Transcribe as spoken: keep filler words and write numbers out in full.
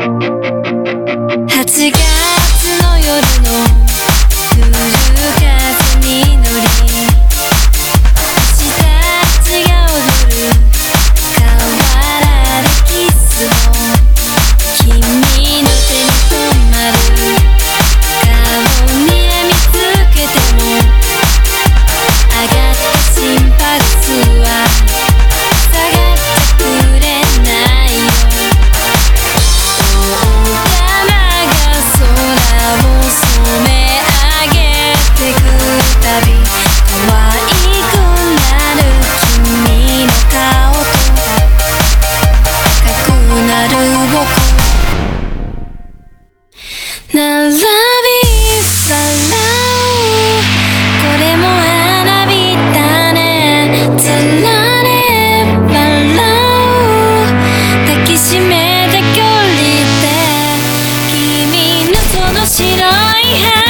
はちがつの夜の来る風に乗り、星たちが踊る河原でキスを、君の手に止まる顔に見つけても、上がった心拍数は下がってくれないよ。大玉が空を染め上げてくたび、可愛くなる君の顔と赤くなる僕、並びさらう、これも花火だね。つられ笑う、抱きしめて距離で君のその白い歯